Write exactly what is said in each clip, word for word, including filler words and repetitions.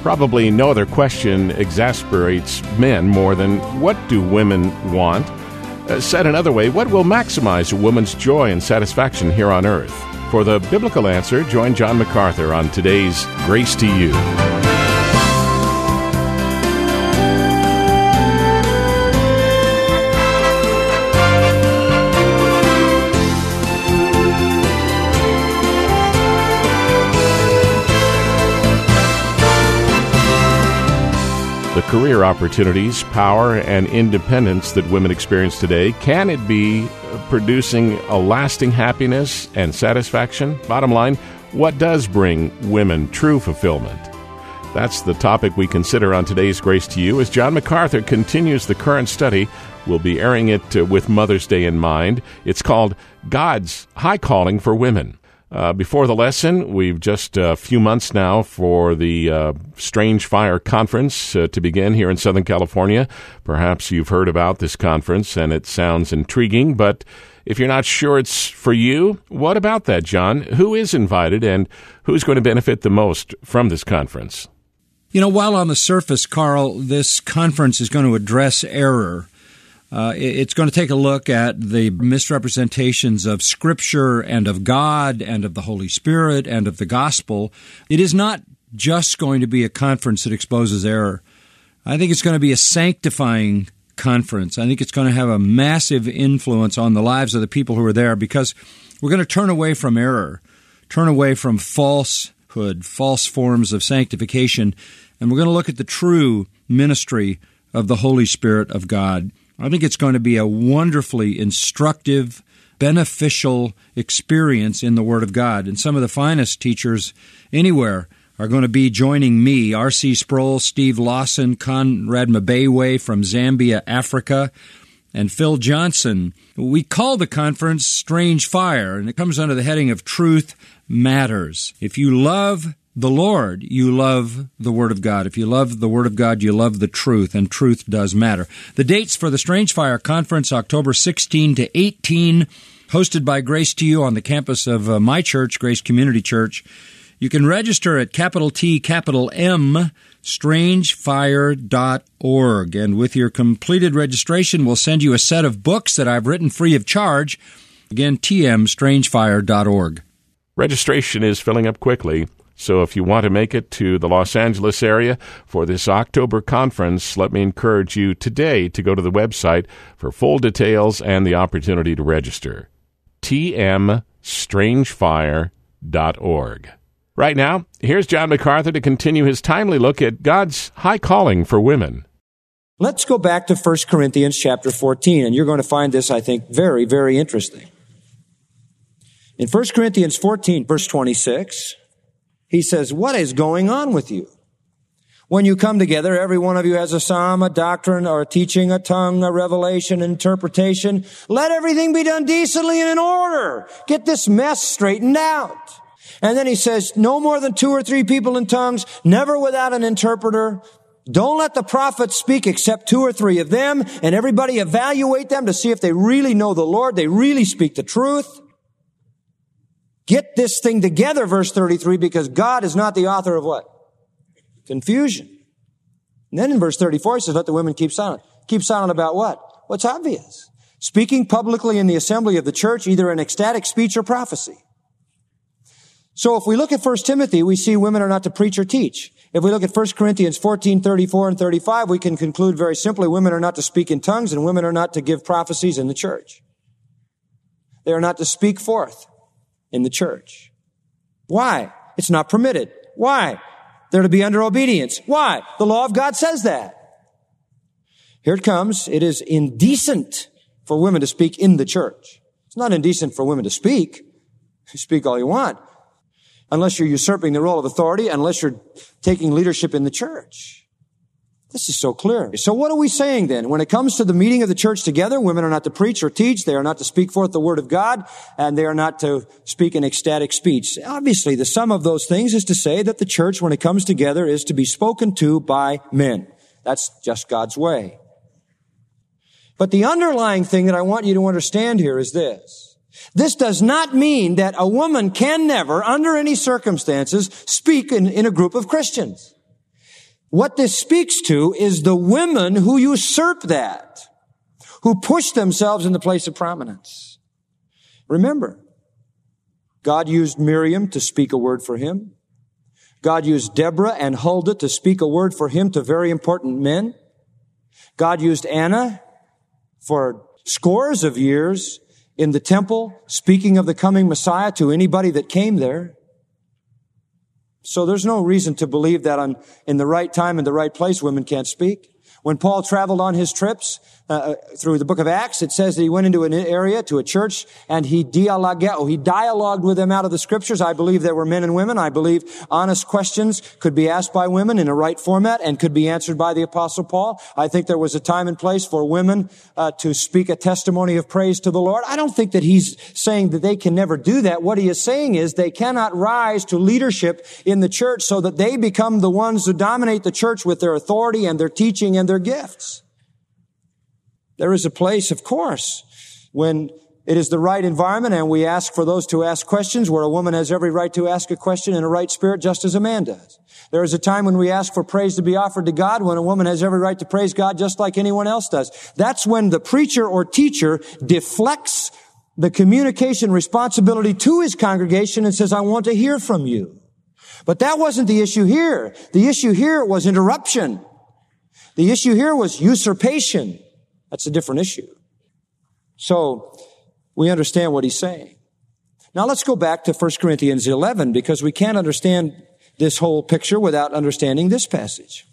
Probably no other question exasperates men more than what do women want? Uh, said another way, what will maximize a woman's joy and satisfaction here on earth? For the biblical answer, join John MacArthur on today's Grace to You. The career opportunities, power, and independence that women experience today, can it be producing a lasting happiness and satisfaction? Bottom line, what does bring women true fulfillment? That's the topic we consider on today's Grace to You as John MacArthur continues the current study. We'll be airing it uh, with Mother's Day in mind. It's called God's High Calling for Women. Uh, before the lesson, we've just a few months now for the uh, Strange Fire Conference uh, to begin here in Southern California. Perhaps you've heard about this conference and it sounds intriguing, but if you're not sure it's for you, what about that, John? Who is invited and who's going to benefit the most from this conference? You know, while on the surface, Carl, this conference is going to address error. Uh, it's going to take a look at the misrepresentations of Scripture and of God and of the Holy Spirit and of the gospel. It is not just going to be a conference that exposes error. I think it's going to be a sanctifying conference. I think it's going to have a massive influence on the lives of the people who are there because we're going to turn away from error, turn away from falsehood, false forms of sanctification, and we're going to look at the true ministry of the Holy Spirit of God. I think it's going to be a wonderfully instructive, beneficial experience in the Word of God. And some of the finest teachers anywhere are going to be joining me, R C Sproul, Steve Lawson, Conrad Mabewe from Zambia, Africa, and Phil Johnson. We call the conference Strange Fire, and it comes under the heading of Truth Matters. If you love the Lord, you love the Word of God. If you love the Word of God, you love the truth, and truth does matter. The dates for the Strange Fire Conference, October sixteenth to eighteenth, hosted by Grace to You on the campus of uh, my church, Grace Community Church. You can register at capital T, capital M, strange fire dot org. And with your completed registration, we'll send you a set of books that I've written free of charge. Again, T M, strange fire dot org. Registration is filling up quickly. So if you want to make it to the Los Angeles area for this October conference, let me encourage you today to go to the website for full details and the opportunity to register. T M strange fire dot org. Right now, here's John MacArthur to continue his timely look at God's high calling for women. Let's go back to First Corinthians chapter fourteen, and you're going to find this, I think, very, very interesting. In First Corinthians fourteen, verse twenty-six, he says, what is going on with you? When you come together, every one of you has a psalm, a doctrine, or a teaching, a tongue, a revelation, interpretation. Let everything be done decently and in order. Get this mess straightened out. And then he says, no more than two or three people in tongues, never without an interpreter. Don't let the prophets speak except two or three of them, and everybody evaluate them to see if they really know the Lord, they really speak the truth. Get this thing together, verse thirty-three, because God is not the author of what? Confusion. And then in verse thirty-four, he says, let the women keep silent. Keep silent about what? What's obvious? Speaking publicly in the assembly of the church, either in ecstatic speech or prophecy. So if we look at First Timothy, we see women are not to preach or teach. If we look at First Corinthians fourteen, thirty-four and thirty-five, we can conclude very simply, women are not to speak in tongues and women are not to give prophecies in the church. They are not to speak forth in the church. Why? It's not permitted. Why? They're to be under obedience. Why? The law of God says that. Here it comes. It is indecent for women to speak in the church. It's not indecent for women to speak. You speak all you want. Unless you're usurping the role of authority, unless you're taking leadership in the church. This is so clear. So what are we saying then? When it comes to the meeting of the church together, women are not to preach or teach. They are not to speak forth the word of God, and they are not to speak in ecstatic speech. Obviously, the sum of those things is to say that the church, when it comes together, is to be spoken to by men. That's just God's way. But the underlying thing that I want you to understand here is this. This does not mean that a woman can never, under any circumstances, speak in, in a group of Christians. What this speaks to is the women who usurp that, who push themselves in the place of prominence. Remember, God used Miriam to speak a word for him. God used Deborah and Huldah to speak a word for him to very important men. God used Anna for scores of years in the temple, speaking of the coming Messiah to anybody that came there. So there's no reason to believe that on, in the right time and the right place, women can't speak. When Paul traveled on his trips uh, through the book of Acts, it says that he went into an area, to a church, and he dialogeo, he dialogued with them out of the scriptures. I believe there were men and women. I believe honest questions could be asked by women in a right format and could be answered by the Apostle Paul. I think there was a time and place for women uh, to speak a testimony of praise to the Lord. I don't think that he's saying that they can never do that. What he is saying is they cannot rise to leadership in the church so that they become the ones who dominate the church with their authority and their teaching and their gifts. There is a place, of course, when it is the right environment and we ask for those to ask questions, where a woman has every right to ask a question in a right spirit, just as a man does. There is a time when we ask for praise to be offered to God, when a woman has every right to praise God just like anyone else does. That's when the preacher or teacher deflects the communication responsibility to his congregation and says, I want to hear from you. But that wasn't the issue here. The issue here was interruption. The issue here was usurpation. That's a different issue. So we understand what he's saying. Now let's go back to First Corinthians eleven, because we can't understand this whole picture without understanding this passage.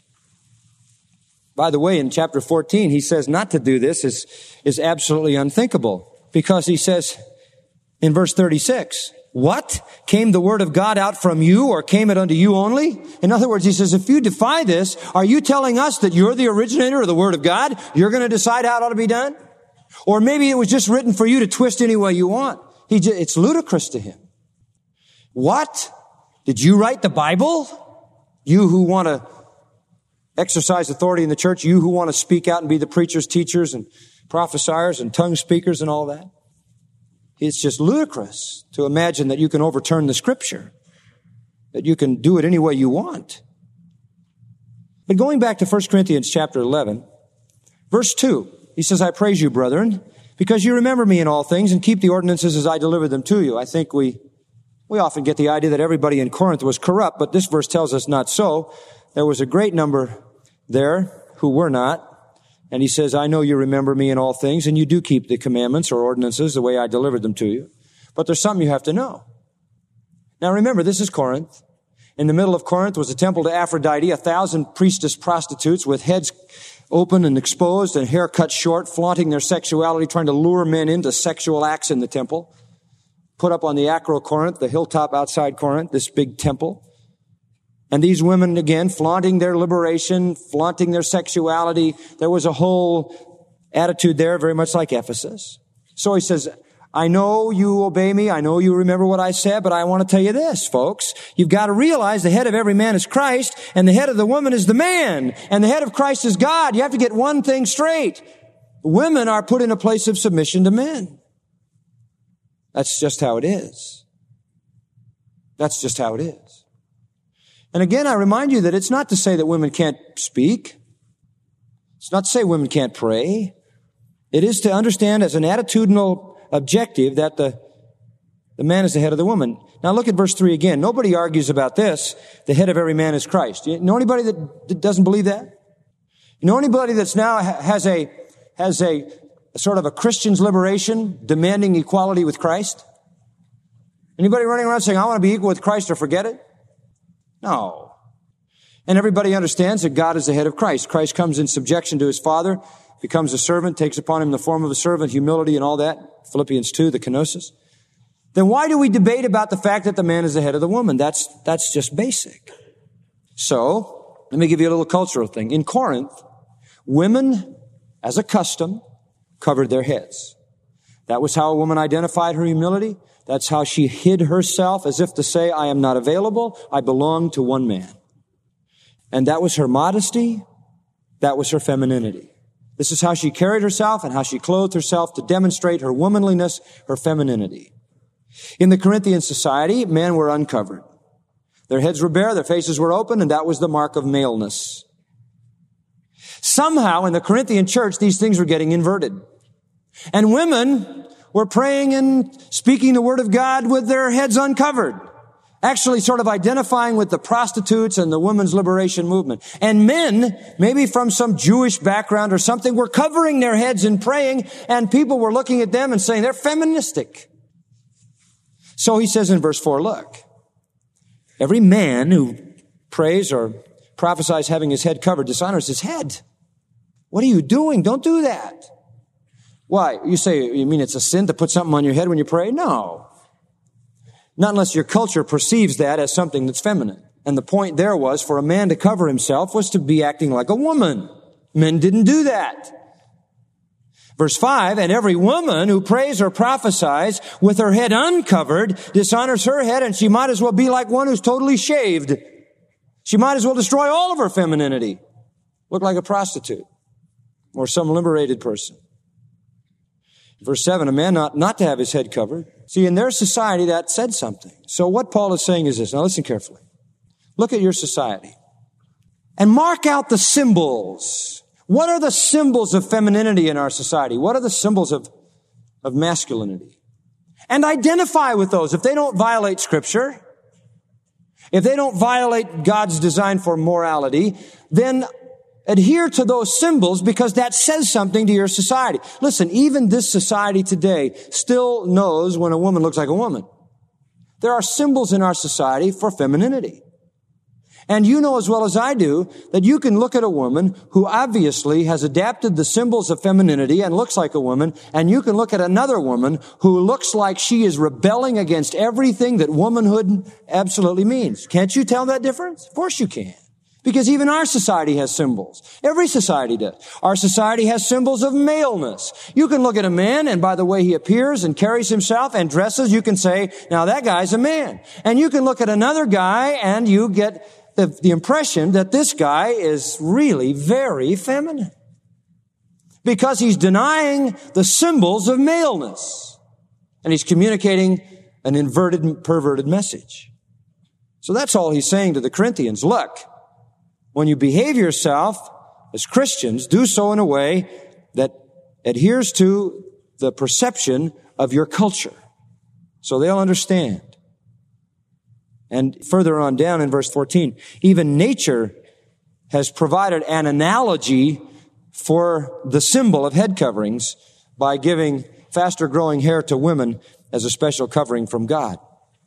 By the way, in chapter fourteen, he says not to do this is, is absolutely unthinkable, because he says in verse thirty-six, what? Came the word of God out from you, or came it unto you only? In other words, he says, if you defy this, are you telling us that you're the originator of the word of God? You're going to decide how it ought to be done? Or maybe it was just written for you to twist any way you want. He just, it's ludicrous to him. What? Did you write the Bible? You who want to exercise authority in the church, you who want to speak out and be the preachers, teachers, and prophesiers and tongue speakers and all that? It's just ludicrous to imagine that you can overturn the scripture, that you can do it any way you want. But going back to First Corinthians chapter eleven, verse two, he says, I praise you, brethren, because you remember me in all things and keep the ordinances as I delivered them to you. I think we, we often get the idea that everybody in Corinth was corrupt, but this verse tells us not so. There was a great number there who were not. And he says, I know you remember me in all things, and you do keep the commandments or ordinances the way I delivered them to you. But there's something you have to know. Now remember, this is Corinth. In the middle of Corinth was a temple to Aphrodite, a thousand priestess prostitutes with heads open and exposed and hair cut short, flaunting their sexuality, trying to lure men into sexual acts in the temple. Put up on the Acro Corinth, the hilltop outside Corinth, this big temple. And these women, again, flaunting their liberation, flaunting their sexuality. There was a whole attitude there, very much like Ephesus. So he says, I know you obey me. I know you remember what I said, but I want to tell you this, folks. You've got to realize the head of every man is Christ, and the head of the woman is the man, and the head of Christ is God. You have to get one thing straight. Women are put in a place of submission to men. That's just how it is. That's just how it is. And again, I remind you that it's not to say that women can't speak. It's not to say women can't pray. It is to understand as an attitudinal objective that the, the man is the head of the woman. Now look at verse three again. Nobody argues about this. The head of every man is Christ. You know anybody that doesn't believe that? You know anybody that's now has a, has a, a sort of a Christian's liberation demanding equality with Christ? Anybody running around saying, I want to be equal with Christ or forget it? No. And everybody understands that God is the head of Christ. Christ comes in subjection to his Father, becomes a servant, takes upon him the form of a servant, humility and all that. Philippians two, the kenosis. Then why do we debate about the fact that the man is the head of the woman? That's, that's just basic. So, let me give you a little cultural thing. In Corinth, women, as a custom, covered their heads. That was how a woman identified her humility. That's how she hid herself, as if to say, I am not available. I belong to one man. And that was her modesty. That was her femininity. This is how she carried herself and how she clothed herself to demonstrate her womanliness, her femininity. In the Corinthian society, men were uncovered. Their heads were bare, their faces were open, and that was the mark of maleness. Somehow in the Corinthian church, these things were getting inverted. And women were praying and speaking the word of God with their heads uncovered. Actually sort of identifying with the prostitutes and the women's liberation movement. And men, maybe from some Jewish background or something, were covering their heads and praying, and people were looking at them and saying they're feministic. So he says in verse four, look, every man who prays or prophesies having his head covered dishonors his head. What are you doing? Don't do that. Why? You say, you mean it's a sin to put something on your head when you pray? No. Not unless your culture perceives that as something that's feminine. And the point there was for a man to cover himself was to be acting like a woman. Men didn't do that. Verse five, and every woman who prays or prophesies with her head uncovered dishonors her head, and she might as well be like one who's totally shaved. She might as well destroy all of her femininity. Look like a prostitute or some liberated person. Verse seven, a man not, not to have his head covered. See, in their society, that said something. So what Paul is saying is this. Now listen carefully. Look at your society and mark out the symbols. What are the symbols of femininity in our society? What are the symbols of, of masculinity? And identify with those. If they don't violate Scripture, if they don't violate God's design for morality, then adhere to those symbols because that says something to your society. Listen, even this society today still knows when a woman looks like a woman. There are symbols in our society for femininity. And you know as well as I do that you can look at a woman who obviously has adapted the symbols of femininity and looks like a woman, and you can look at another woman who looks like she is rebelling against everything that womanhood absolutely means. Can't you tell that difference? Of course you can. Because even our society has symbols. Every society does. Our society has symbols of maleness. You can look at a man, and by the way he appears and carries himself and dresses, you can say, now that guy's a man. And you can look at another guy, and you get the, the impression that this guy is really very feminine. Because he's denying the symbols of maleness. And he's communicating an inverted, perverted message. So that's all he's saying to the Corinthians. Look, when you behave yourself as Christians, do so in a way that adheres to the perception of your culture. So they'll understand. And further on down in verse fourteen, even nature has provided an analogy for the symbol of head coverings by giving faster growing hair to women as a special covering from God.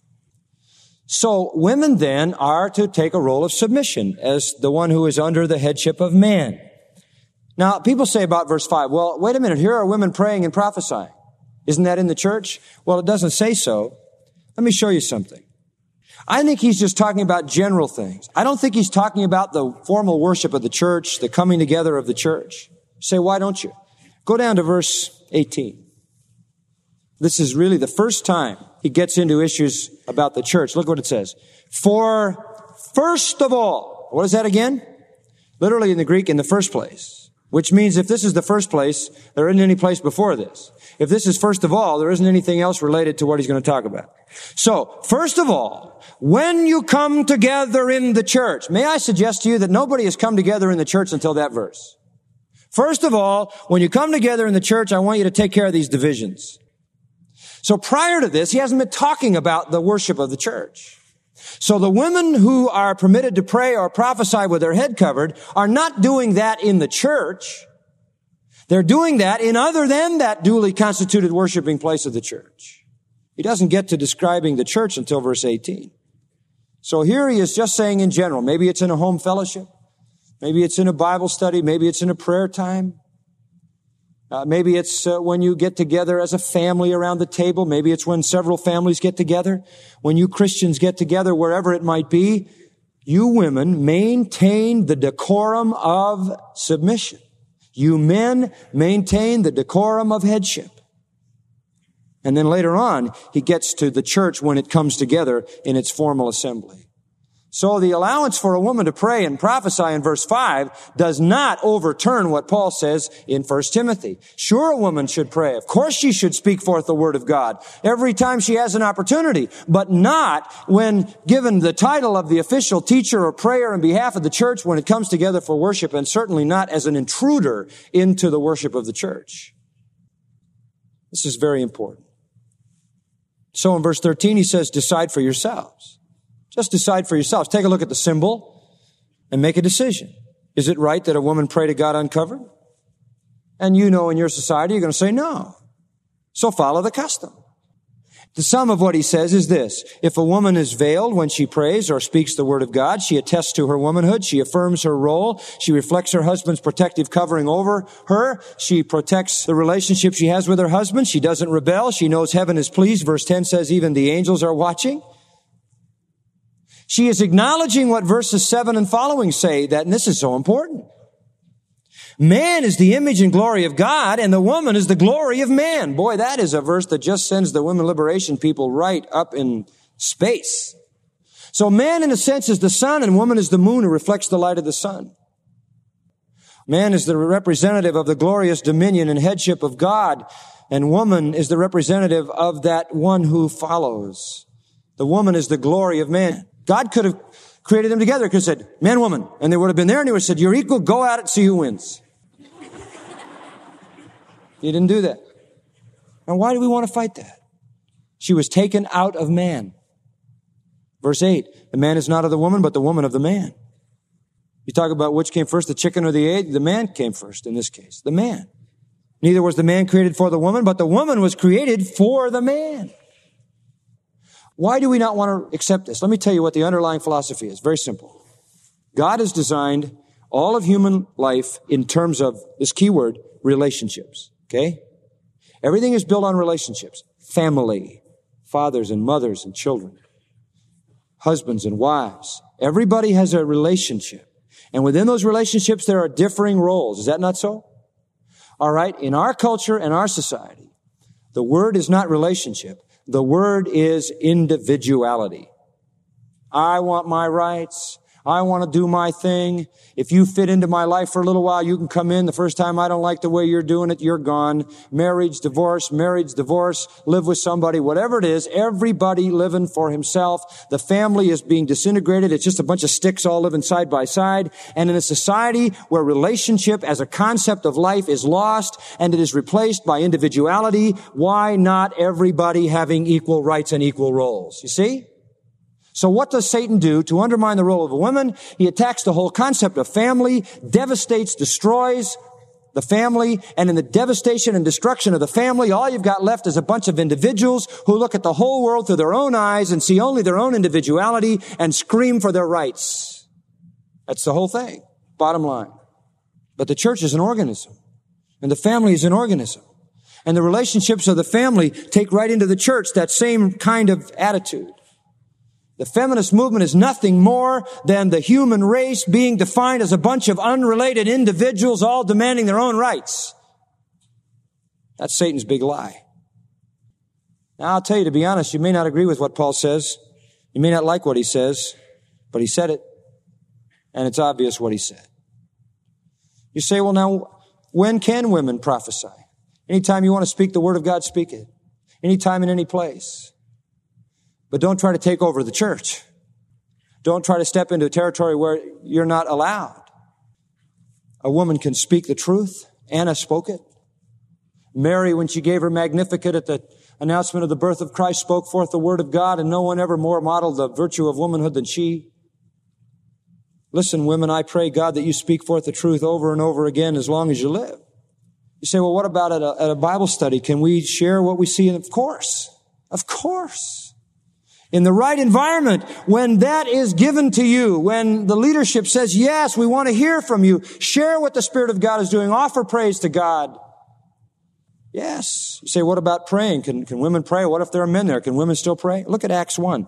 So women then are to take a role of submission as the one who is under the headship of man. Now, people say about verse five, well, wait a minute, here are women praying and prophesying. Isn't that in the church? Well, it doesn't say so. Let me show you something. I think he's just talking about general things. I don't think he's talking about the formal worship of the church, the coming together of the church. You say, why don't you? Go down to verse eighteen. This is really the first time he gets into issues about the church. Look what it says. For first of all, what is that again? Literally in the Greek, in the first place. Which means if this is the first place, there isn't any place before this. If this is first of all, there isn't anything else related to what he's going to talk about. So, first of all, when you come together in the church, may I suggest to you that nobody has come together in the church until that verse. First of all, when you come together in the church, I want you to take care of these divisions. So prior to this, he hasn't been talking about the worship of the church. So the women who are permitted to pray or prophesy with their head covered are not doing that in the church. They're doing that in other than that duly constituted worshiping place of the church. He doesn't get to describing the church until verse eighteen. So here he is just saying in general, maybe it's in a home fellowship, maybe it's in a Bible study, maybe it's in a prayer time. Uh, maybe it's uh, when you get together as a family around the table. Maybe it's when several families get together. When you Christians get together, wherever it might be, you women maintain the decorum of submission. You men maintain the decorum of headship. And then later on, he gets to the church when it comes together in its formal assembly. So the allowance for a woman to pray and prophesy in verse five does not overturn what Paul says in First Timothy. Sure, a woman should pray. Of course she should speak forth the word of God every time she has an opportunity, but not when given the title of the official teacher or prayer on behalf of the church when it comes together for worship, and certainly not as an intruder into the worship of the church. This is very important. So in verse thirteen, he says, decide for yourselves. Just decide for yourselves. Take a look at the symbol and make a decision. Is it right that a woman pray to God uncovered? And you know in your society you're going to say no. So follow the custom. The sum of what he says is this. If a woman is veiled when she prays or speaks the word of God, she attests to her womanhood. She affirms her role. She reflects her husband's protective covering over her. She protects the relationship she has with her husband. She doesn't rebel. She knows heaven is pleased. Verse ten says even the angels are watching. She is acknowledging what verses seven and following say, that, and this is so important. Man is the image and glory of God, and the woman is the glory of man. Boy, that is a verse that just sends the women liberation people right up in space. So man, in a sense, is the sun, and woman is the moon who reflects the light of the sun. Man is the representative of the glorious dominion and headship of God, and woman is the representative of that one who follows. The woman is the glory of man. God could have created them together. He could have said, man, woman. And they would have been there and he would have said, you're equal. Go at it. See who wins. He didn't do that. Now, why do we want to fight that? She was taken out of man. Verse eight, the man is not of the woman, but the woman of the man. You talk about which came first, the chicken or the egg? The man came first in this case. The man. Neither was the man created for the woman, but the woman was created for the man. Why do we not want to accept this? Let me tell you what the underlying philosophy is. Very simple. God has designed all of human life in terms of this key word, relationships. Okay? Everything is built on relationships. Family, fathers and mothers and children, husbands and wives. Everybody has a relationship. And within those relationships, there are differing roles. Is that not so? All right. In our culture and our society, the word is not relationship. The word is individuality. I want my rights. I want to do my thing. If you fit into my life for a little while, you can come in. The first time I don't like the way you're doing it, you're gone. Marriage, divorce, marriage, divorce, live with somebody, whatever it is, everybody living for himself. The family is being disintegrated. It's just a bunch of sticks all living side by side. And in a society where relationship as a concept of life is lost and it is replaced by individuality, why not everybody having equal rights and equal roles? You see? So what does Satan do to undermine the role of a woman? He attacks the whole concept of family, devastates, destroys the family, and in the devastation and destruction of the family, all you've got left is a bunch of individuals who look at the whole world through their own eyes and see only their own individuality and scream for their rights. That's the whole thing, bottom line. But the church is an organism, and the family is an organism. And the relationships of the family take right into the church that same kind of attitude. The feminist movement is nothing more than the human race being defined as a bunch of unrelated individuals all demanding their own rights. That's Satan's big lie. Now, I'll tell you, to be honest, you may not agree with what Paul says. You may not like what he says, but he said it, and it's obvious what he said. You say, well, now, when can women prophesy? Anytime you want to speak the word of God, speak it. Anytime in any place. But don't try to take over the church. Don't try to step into a territory where you're not allowed. A woman can speak the truth. Anna spoke it. Mary, when she gave her Magnificat at the announcement of the birth of Christ, spoke forth the word of God, and no one ever more modeled the virtue of womanhood than she. Listen, women, I pray, God, that you speak forth the truth over and over again as long as you live. You say, well, what about at a, at a Bible study? Can we share what we see? Of course. Of course. In the right environment, when that is given to you, when the leadership says, yes, we want to hear from you, share what the Spirit of God is doing, offer praise to God. Yes. You say, what about praying? Can, can women pray? What if there are men there? Can women still pray? Look at Acts one.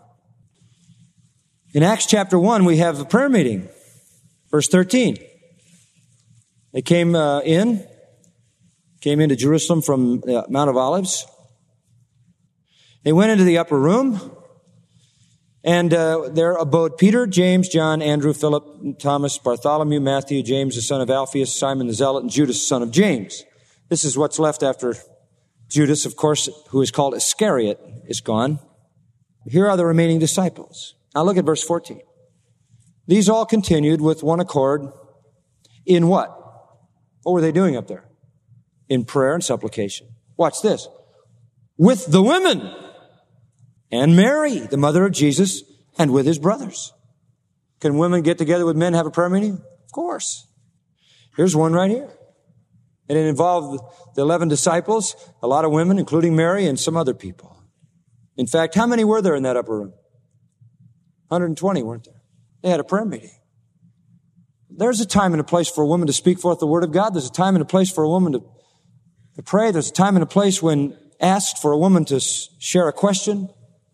In Acts chapter one, we have a prayer meeting. Verse thirteen. They came uh, in, came into Jerusalem from the Mount of Olives. They went into the upper room. And uh, there abode Peter, James, John, Andrew, Philip, Thomas, Bartholomew, Matthew, James, the son of Alphaeus, Simon the Zealot, and Judas, the son of James. This is what's left after Judas, of course, who is called Iscariot, is gone. Here are the remaining disciples. Now look at verse fourteen. These all continued with one accord in what? What were they doing up there? In prayer and supplication. Watch this. With the women and Mary, the mother of Jesus, and with his brothers. Can women get together with men and have a prayer meeting? Of course. Here's one right here. And it involved the eleven disciples, a lot of women, including Mary, and some other people. In fact, how many were there in that upper room? one hundred twenty, weren't there? They had a prayer meeting. There's a time and a place for a woman to speak forth the word of God. There's a time and a place for a woman to, to pray. There's a time and a place when asked for a woman to share a question.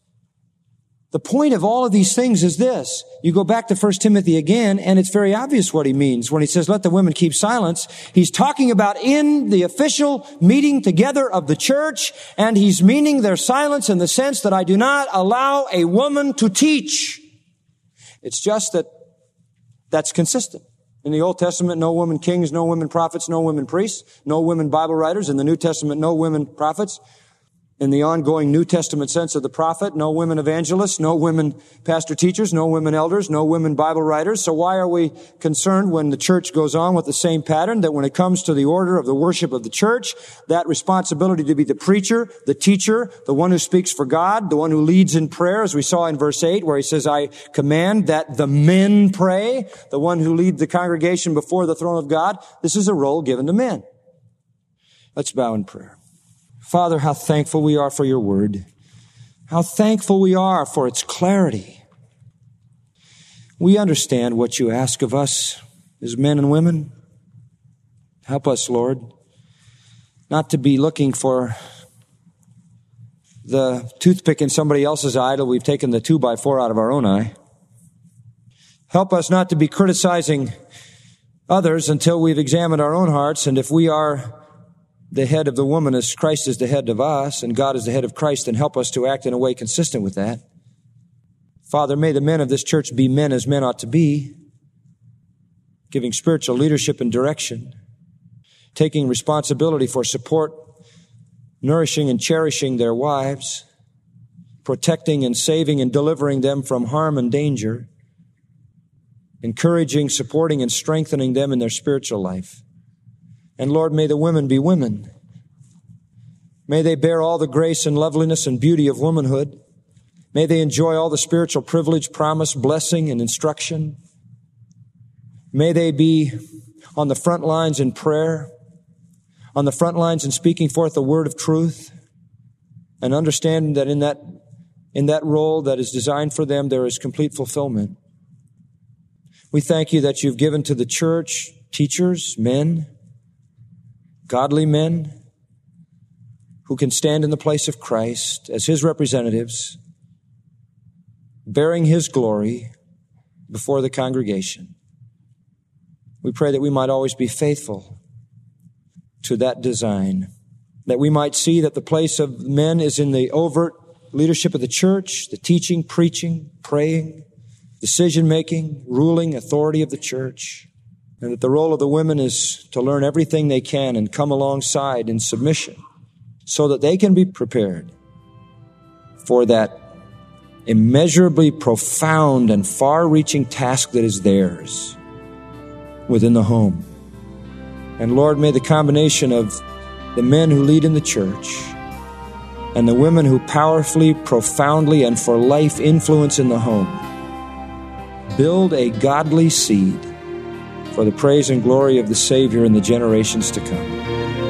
The point of all of these things is this. You go back to First Timothy again, and it's very obvious what he means when he says, let the women keep silence. He's talking about in the official meeting together of the church, and he's meaning their silence in the sense that I do not allow a woman to teach. It's just that that's consistent. In the Old Testament, no women kings, no women prophets, no women priests, no women Bible writers. In the New Testament, no women prophets. In the ongoing New Testament sense of the prophet, no women evangelists, no women pastor teachers, no women elders, no women Bible writers. So why are we concerned when the church goes on with the same pattern, that when it comes to the order of the worship of the church, that responsibility to be the preacher, the teacher, the one who speaks for God, the one who leads in prayer, as we saw in verse eight, where he says, I command that the men pray, the one who leads the congregation before the throne of God. This is a role given to men. Let's bow in prayer. Father, how thankful we are for your word. How thankful we are for its clarity. We understand what you ask of us as men and women. Help us, Lord, not to be looking for the toothpick in somebody else's eye till we've taken the two by four out of our own eye. Help us not to be criticizing others until we've examined our own hearts, and if we are the head of the woman as Christ is the head of us, and God is the head of Christ, and help us to act in a way consistent with that. Father, may the men of this church be men as men ought to be, giving spiritual leadership and direction, taking responsibility for support, nourishing and cherishing their wives, protecting and saving and delivering them from harm and danger, encouraging, supporting, and strengthening them in their spiritual life. And Lord, may the women be women. May they bear all the grace and loveliness and beauty of womanhood. May they enjoy all the spiritual privilege, promise, blessing, and instruction. May they be on the front lines in prayer, on the front lines in speaking forth the word of truth, and understanding that in that, in that role that is designed for them, there is complete fulfillment. We thank you that you've given to the church teachers, men, godly men who can stand in the place of Christ as his representatives, bearing his glory before the congregation. We pray that we might always be faithful to that design, that we might see that the place of men is in the overt leadership of the church, the teaching, preaching, praying, decision-making, ruling authority of the church, and that the role of the women is to learn everything they can and come alongside in submission so that they can be prepared for that immeasurably profound and far-reaching task that is theirs within the home. And Lord, may the combination of the men who lead in the church and the women who powerfully, profoundly, and for life influence in the home build a godly seed for the praise and glory of the Savior in the generations to come.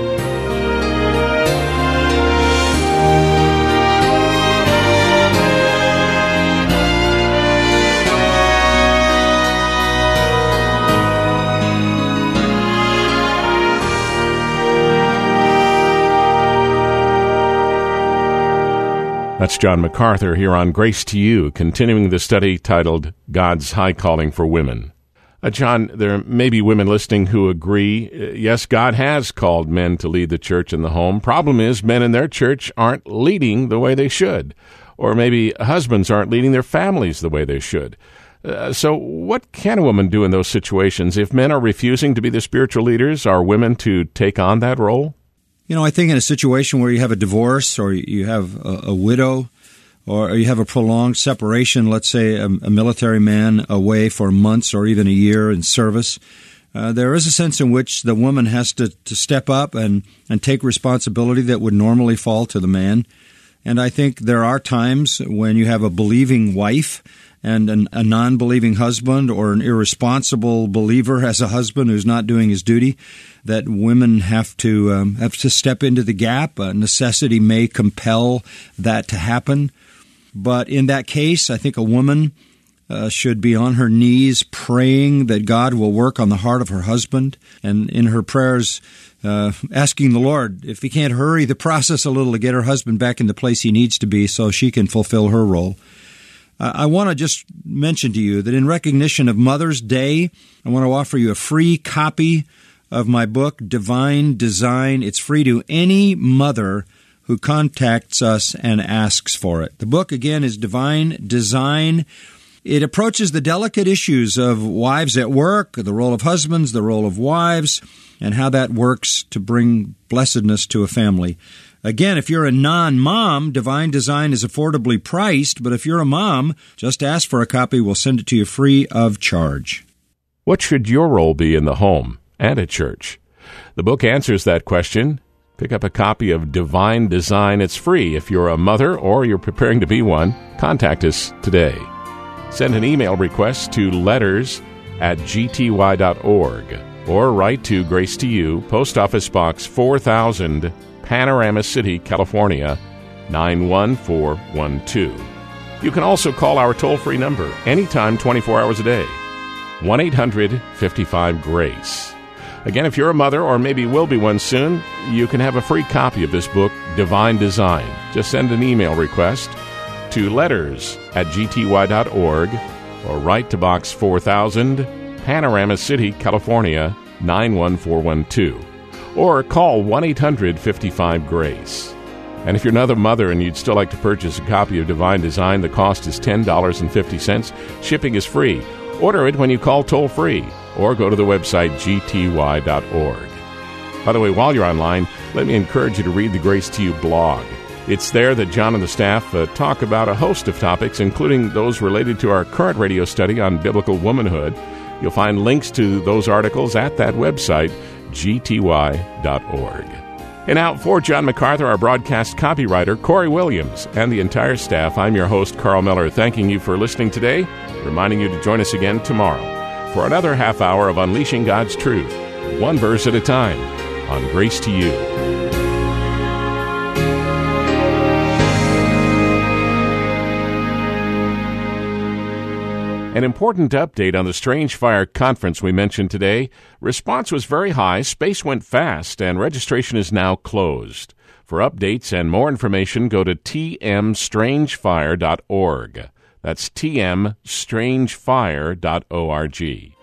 That's John MacArthur here on Grace to You, continuing the study titled God's High Calling for Women. Uh, John, there may be women listening who agree, uh, yes, God has called men to lead the church and the home. Problem is, men in their church aren't leading the way they should. Or maybe husbands aren't leading their families the way they should. Uh, so what can a woman do in those situations? If men are refusing to be the spiritual leaders, are women to take on that role? You know, I think in a situation where you have a divorce or you have a, a widow or you have a prolonged separation, let's say a, a military man away for months or even a year in service, uh, there is a sense in which the woman has to, to step up and, and take responsibility that would normally fall to the man. And I think there are times when you have a believing wife and an, a non-believing husband or an irresponsible believer as a husband who's not doing his duty, that women have to um, have to step into the gap. Uh, necessity may compel that to happen. But in that case, I think a woman uh, should be on her knees praying that God will work on the heart of her husband, and in her prayers uh, asking the Lord if he can't hurry the process a little to get her husband back in the place he needs to be so she can fulfill her role. I want to just mention to you that in recognition of Mother's Day, I want to offer you a free copy of my book, Divine Design. It's free to any mother who contacts us and asks for it. The book, again, is Divine Design. It approaches the delicate issues of wives at work, the role of husbands, the role of wives, and how that works to bring blessedness to a family. Again, if you're a non-mom, Divine Design is affordably priced, but if you're a mom, just ask for a copy. We'll send it to you free of charge. What should your role be in the home and at church? The book answers that question. Pick up a copy of Divine Design. It's free if you're a mother or you're preparing to be one. Contact us today. Send an email request to letters at g t y dot org or write to Grace to You, Post Office Box four thousand, Panorama City, California, nine one four one two. You can also call our toll-free number anytime, twenty-four hours a day, one eight hundred fifty-five GRACE. Again, if you're a mother or maybe will be one soon, you can have a free copy of this book, Divine Design. Just send an email request to letters at g t y dot org or write to Box four thousand, Panorama City, California, nine one four one two. Or call one eight hundred fifty-five GRACE. And if you're another mother and you'd still like to purchase a copy of Divine Design, the cost is ten dollars and fifty cents. Shipping is free. Order it when you call toll-free or go to the website g t y dot org. By the way, while you're online, let me encourage you to read the Grace to You blog. It's there that John and the staff uh, talk about a host of topics, including those related to our current radio study on biblical womanhood. You'll find links to those articles at that website, g t y dot org. And now, for John MacArthur, our broadcast copywriter, Corey Williams, and the entire staff, I'm your host, Carl Miller, thanking you for listening today, reminding you to join us again tomorrow for another half hour of Unleashing God's Truth, one verse at a time, on Grace to You. An important update on the Strange Fire conference we mentioned today. Response was very high, space went fast, and registration is now closed. For updates and more information, go to t m strange fire dot org. That's t m strange fire dot org.